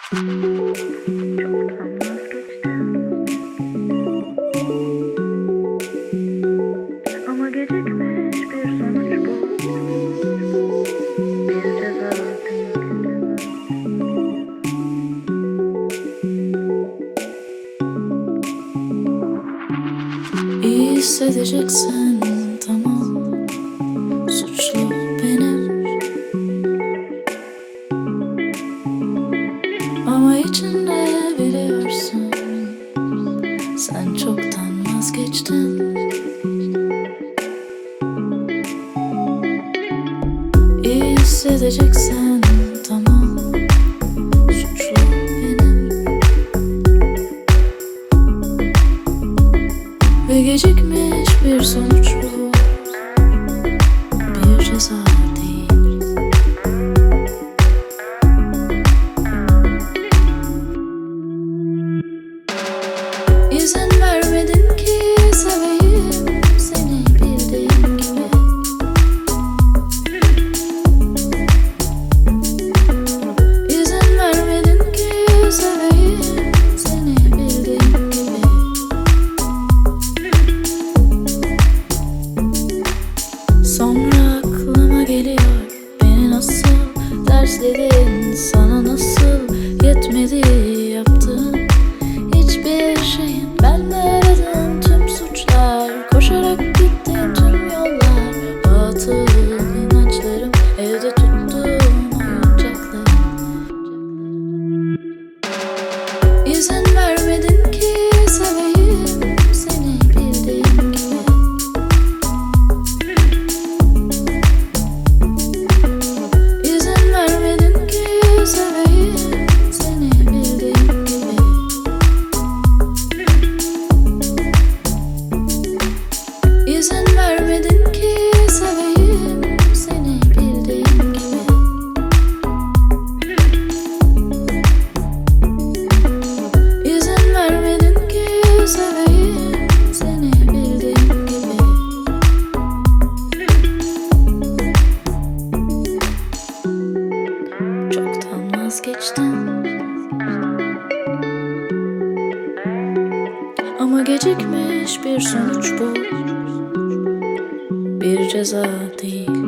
Çoktan vazgeçtim ama gecikmiş bir sonuç bu. Bir ceza değil. İyi hissedeceksin, tamam. Suçlu benim, ama içinde biliyorsun, sen çoktan vazgeçtin. İyi hissedeceksin, tamam. Suçlu benim ve gecikmiş bir sonuç bu. Bir ceza değil. İzin vermedin ki seveyim seni bildiğim gibi. İzin vermedin ki seveyim seni bildiğim gibi. Sonra aklıma geliyor, beni nasıl dersledin, sana nasıl yetmedi yaptığın hiçbir şeyin. Ben de aradım tüm suçlar, koşarak gittim tüm yollar. Batıl inançlarım, evde tuttuğum oyuncaklarım. İzin vermedin ki seveyim seni bildiğim gibi. İzin vermedin ki seveyim seni bildiğim gibi. İzin vermedin ki seveyim seni bildiğim gibi. İzin vermedin ki seveyim seni bildiğim gibi. Çoktan vazgeçtim ama gecikmiş bir sonuç bu. Bir ceza değil.